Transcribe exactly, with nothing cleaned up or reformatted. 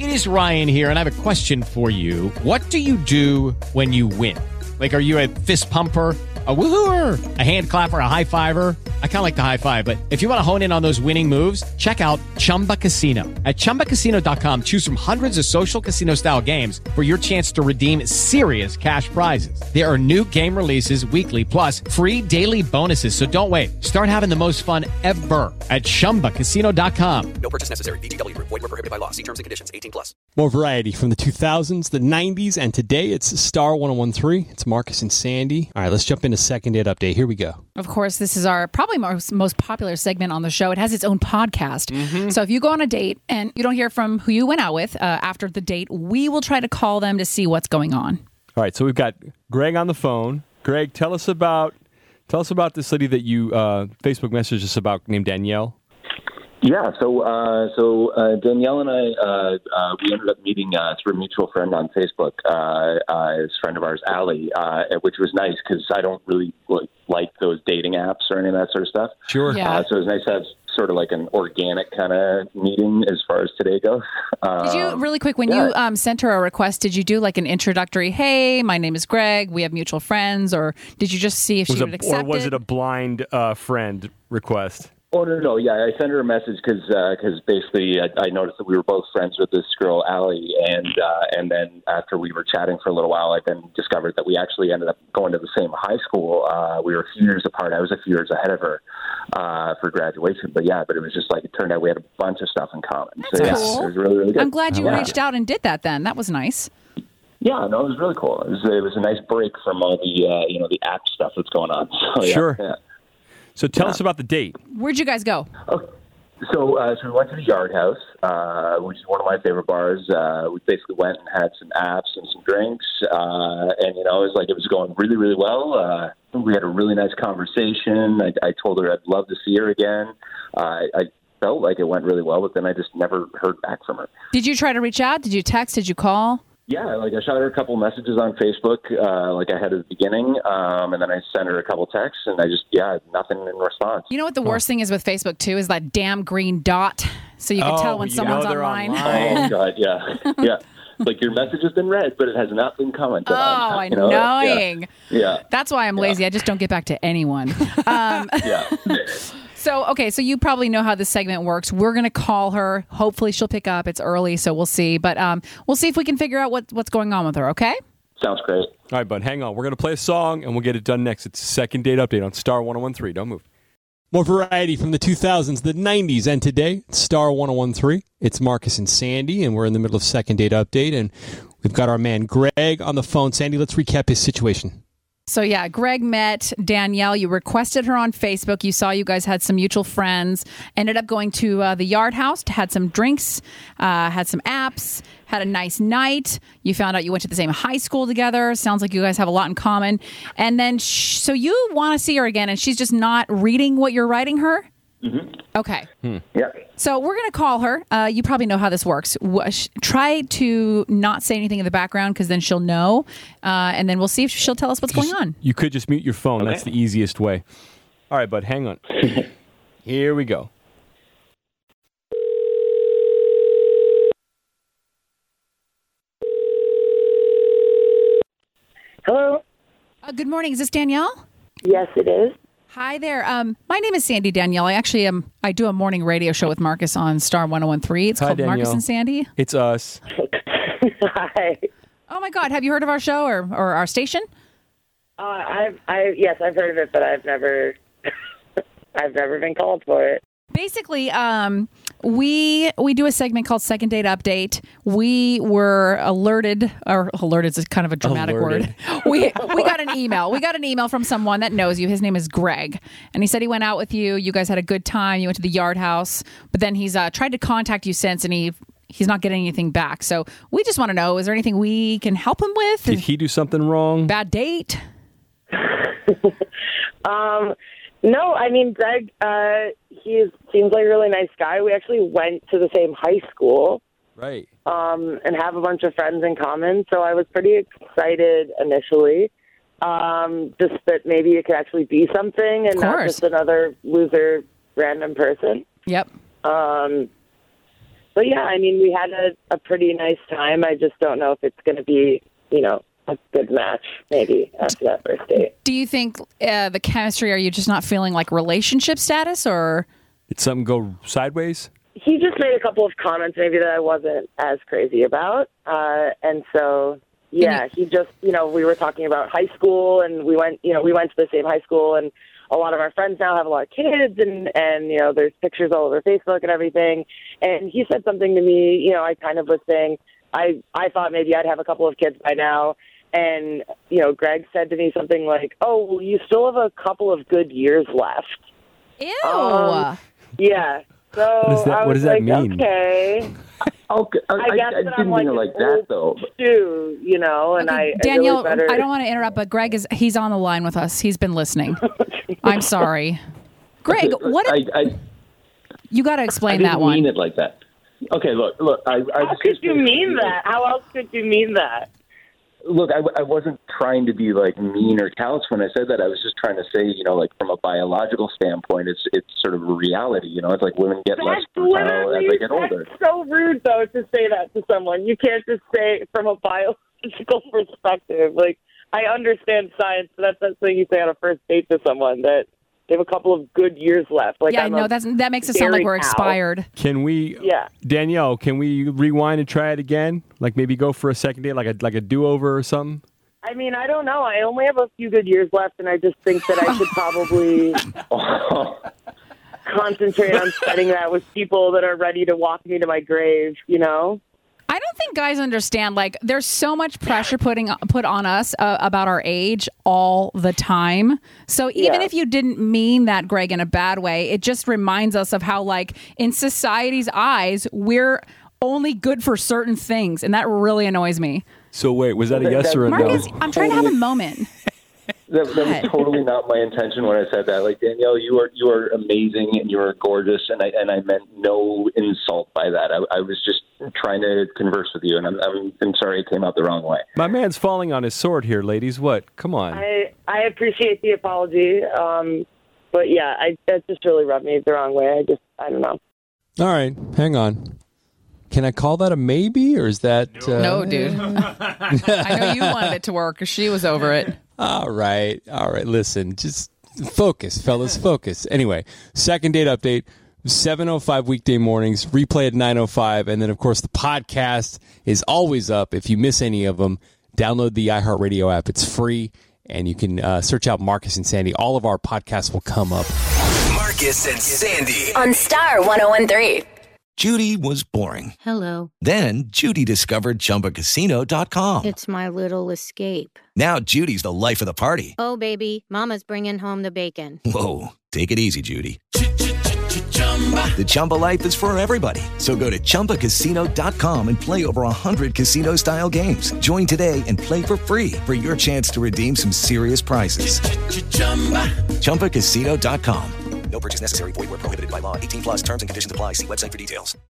It is Ryan here, and I have a question for you. What do you do when you win? Like, are you a fist pumper, a woohooer, a hand clapper, a high fiver? I kind of like the high five, but if you want to hone in on those winning moves, check out Chumba Casino. At chumba casino dot com, choose from hundreds of social casino-style games for your chance to redeem serious cash prizes. There are new game releases weekly, plus free daily bonuses. So don't wait. Start having the most fun ever at chumba casino dot com. No purchase necessary. V G W Group. Void where prohibited by law. See terms and conditions. eighteen plus. More variety from the two thousands, the nineties, and today it's Star one oh one point three. It's Marcus and Sandy. All right, let's jump into Second Date Update. Here we go. Of course, this is our probably most, most popular segment on the show. It has its own podcast. Mm-hmm. So if you go on a date and you don't hear from who you went out with uh, after the date, we will try to call them to see what's going on. All right, so we've got Greg on the phone. Greg, tell us about tell us about this lady that you uh, Facebook messaged us about named Danielle. Yeah, so uh, so uh, Danielle and I, uh, uh, we ended up meeting uh, through a mutual friend on Facebook. Uh, uh, this friend of ours, Allie, uh, which was nice because I don't really like those dating apps or any of that sort of stuff. Sure. Yeah. Uh, so it was nice to have sort of like an organic kind of meeting as far as today goes. Um, Did you, really quick, when yeah. you um, sent her a request, did you do like an introductory, hey, my name is Greg, we have mutual friends, or did you just see if Was she a, would accept or was it? it a blind uh, friend request? Oh, no, no, yeah, I sent her a message because uh, basically I, I noticed that we were both friends with this girl, Allie, and uh, and then after we were chatting for a little while, I then discovered that we actually ended up going to the same high school. Uh, we were a few years apart. I was a few years ahead of her uh, for graduation, but yeah, but it was just like it turned out we had a bunch of stuff in common. That's so yeah, cool. it was really, really good. I'm glad you yeah. reached out and did that then. That was nice. Yeah, no, it was really cool. It was, it was a nice break from all the uh, you know the app stuff that's going on. So, yeah, Sure. Yeah. So tell Yeah. us about the date. Where'd you guys go? Okay. So, uh, so we went to the Yard House, uh, which is one of my favorite bars. Uh, we basically went and had some apps and some drinks, uh, and you know, it was like it was going really, really well. Uh, we had a really nice conversation. I, I told her I'd love to see her again. Uh, I felt like it went really well, but then I just never heard back from her. Did you try to reach out? Did you text? Did you call? Yeah, like I shot her a couple messages on Facebook, uh, like I had at the beginning, um, and then I sent her a couple texts, and I just, yeah, nothing in response. You know what the worst thing is with Facebook, too, is that damn green dot, so you can Oh, tell when you someone's know they're online. online. Oh, God, yeah. Yeah. Like, your message has been read, but it has not been commented Oh, on. You know? annoying. Yeah. yeah. That's why I'm lazy. I just don't get back to anyone. Um, Yeah. so, okay, so you probably know how this segment works. We're going to call her. Hopefully she'll pick up. It's early, so we'll see. But um, we'll see if we can figure out what, what's going on with her, okay? Sounds great. All right, bud, hang on. We're going to play a song, and we'll get it done next. It's Second Date Update on Star one oh one point three. Don't move. More variety from the two thousands, the nineties, and today, it's Star one oh one point three. It's Marcus and Sandy, and we're in the middle of Second Date Update, and we've got our man Greg on the phone. Sandy, let's recap his situation. So, yeah, Greg met Danielle. You requested her on Facebook. You saw you guys had some mutual friends. Ended up going to uh, the Yard House, had some drinks, uh, had some apps, had a nice night. You found out you went to the same high school together. Sounds like you guys have a lot in common. And then, sh- so you want to see her again, and she's just not reading what you're writing her? Mm-hmm. Okay. Hmm. Yeah. So we're going to call her. Uh, you probably know how this works. W- sh- try to not say anything in the background because then she'll know. Uh, and then we'll see if she'll tell us what's going on. You could just mute your phone. Okay. That's the easiest way. All right, bud, hang on. Here we go. Hello? Uh, good morning. Is this Danielle? Yes, it is. Hi there. Um, my name is Sandy Danielle. I actually am. I do a morning radio show with Marcus on Star one oh one point three. It's Hi, called Marcus Danielle. and Sandy. It's us. Hi. Oh my God! Have you heard of our show or, or our station? Uh, I've, I yes, I've heard of it, but I've never, I've never been called for it. Basically, um, we we do a segment called Second Date Update. We were alerted, or alerted is kind of a dramatic Alerted. word. We we got an email. We got an email from someone that knows you. His name is Greg, and he said he went out with you. You guys had a good time. You went to the Yard House, but then he's uh, tried to contact you since, and he he's not getting anything back. So we just want to know: is there anything we can help him with? Did he do something wrong? Bad date? um, no, I mean Greg. Uh, he seems like a really nice guy. We actually went to the same high school, Right. um, and have a bunch of friends in common. So I was pretty excited initially. Um, just that maybe it could actually be something and Of not course. just another loser random person. Yep. Um, but yeah, I mean, we had a, a pretty nice time. I just don't know if it's going to be, you know, a good match maybe after that first date. Do you think uh, the chemistry, are you just not feeling like relationship status, or Did something go sideways? He just made a couple of comments maybe that I wasn't as crazy about. Uh, and so, yeah, he just, you know, we were talking about high school, and we went, you know, we went to the same high school, and a lot of our friends now have a lot of kids, and, and, you know, there's pictures all over Facebook and everything. And he said something to me, you know, I kind of was saying, I, I thought maybe I'd have a couple of kids by now. And, you know, Greg said to me something like, oh, well, you still have a couple of good years left. Ew. Um, yeah. So What does that- I was what does that like, mean? okay. Okay, I, I guess I, that I I'm didn't like mean it an like that, old though. stew, you know, and Okay, I Danielle, I, really better... I don't want to interrupt, but Greg is he's on the line with us. He's been listening. I'm sorry. Greg, what I, I, you got to I explain didn't that one. mean it like that. Okay, look, look. I, I How was could just- you mean that? How else could you mean that? Look, I, I wasn't trying to be like mean or callous when I said that. I was just trying to say, you know, like from a biological standpoint, it's it's sort of a reality. You know, it's like women get less That's fertile literally as they get older. that's so rude, though, to say that to someone. You can't just say from a biological perspective. Like, I understand science, but that's that thing you say on a first date to someone, that they have a couple of good years left. Like, Yeah, I'm no, a that's that makes it sound like dairy we're cow. expired. Can we, Yeah. Danielle? Can we rewind and try it again? Like maybe go for a second date, like a like a do over or something. I mean, I don't know. I only have a few good years left, and I just think that I should probably concentrate on spending that with people that are ready to walk me to my grave, you know? I don't think guys understand, like, there's so much pressure putting put on us uh, about our age all the time. So even Yeah. if you didn't mean that, Greg, in a bad way, it just reminds us of how, like, in society's eyes, we're only good for certain things. And that really annoys me. So wait, was that a yes or a Marcus, no? I'm trying to have a moment. That, that was God. totally not my intention when I said that. Like, Danielle, you are you are amazing and you are gorgeous, and I and I meant no insult by that. I, I was just trying to converse with you, and I'm, I'm I'm sorry it came out the wrong way. My man's falling on his sword here, ladies. What? Come on. I I appreciate the apology, um, but yeah, I that just really rubbed me the wrong way. I just I don't know. All right, hang on. Can I call that a maybe, or is that uh, No, dude. I know you wanted it to work because she was over it. All right, all right. Listen, just focus, fellas, focus. Anyway, second date update: seven oh five weekday mornings, replay at nine oh five, and then of course the podcast is always up. If you miss any of them, download the iHeartRadio app. It's free, and you can uh, search out Marcus and Sandy. All of our podcasts will come up. Marcus and Sandy. On Star one oh one three. Judy was boring. Hello. Then Judy discovered Chumba Casino dot com. It's my little escape. Now Judy's the life of the party. Oh, baby, mama's bringing home the bacon. Whoa, take it easy, Judy. The Chumba life is for everybody. So go to Chumba Casino dot com and play over one hundred casino-style games. Join today and play for free for your chance to redeem some serious prizes. Chumba Casino dot com. No purchase necessary. Void where prohibited by law. eighteen plus terms and conditions apply. See website for details.